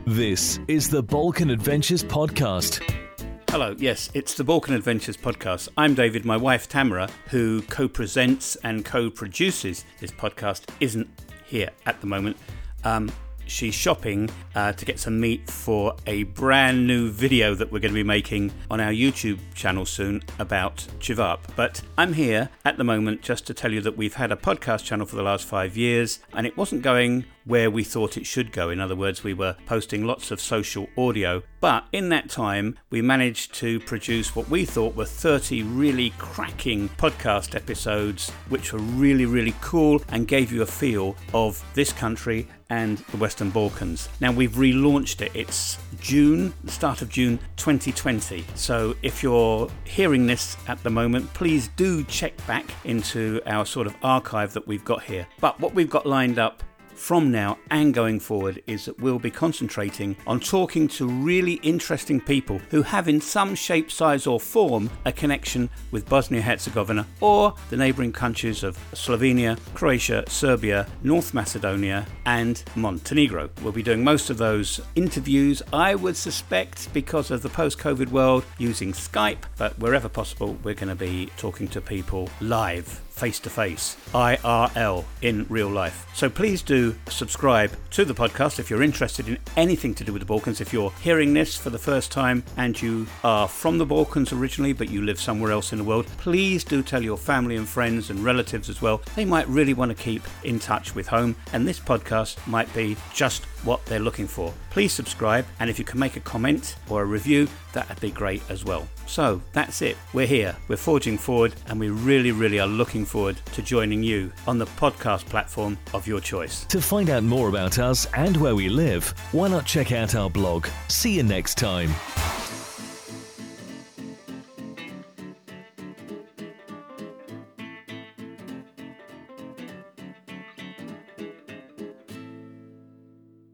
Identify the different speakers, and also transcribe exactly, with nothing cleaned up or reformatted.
Speaker 1: This is the Balkan Adventures Podcast.
Speaker 2: Hello, yes, it's the Balkan Adventures Podcast. I'm David. My wife Tamara, who co-presents and co-produces this podcast, isn't here at the moment. Um, she's shopping uh, to get some meat for a brand new video that we're going to be making on our YouTube channel soon about Chivap. But I'm here at the moment just to tell you that we've had a podcast channel for the last five years and it wasn't going where we thought it should go. In other words, we were posting lots of social audio, but in that time we managed to produce what we thought were thirty really cracking podcast episodes, which were really, really cool and gave you a feel of this country and the Western Balkans. Now we've relaunched it. It's June, the start of June twenty twenty. So if you're hearing this at the moment, please do check back into our sort of archive that we've got here. But what we've got lined up from now and going forward is that we'll be concentrating on talking to really interesting people who have in some shape, size or form a connection with Bosnia-Herzegovina or the neighbouring countries of Slovenia, Croatia, Serbia, North Macedonia and Montenegro. We'll be doing most of those interviews, I would suspect, because of the post-COVID world, using Skype, but wherever possible we're going to be talking to people live, face-to-face, I R L, in real life. So please do subscribe to the podcast if you're interested in anything to do with the Balkans. If you're hearing this for the first time and you are from the Balkans originally but you live somewhere else in the world, please do tell your family and friends and relatives as well. They might really want to keep in touch with home, and this podcast might be just what they're looking for. Please subscribe, and if you can make a comment or a review, that'd be great as well. So that's it. We're here. We're forging forward, and we really, really are looking forward to joining you on the podcast platform of your choice.
Speaker 1: To find out more about us and where we live, why not check out our blog? See you next time.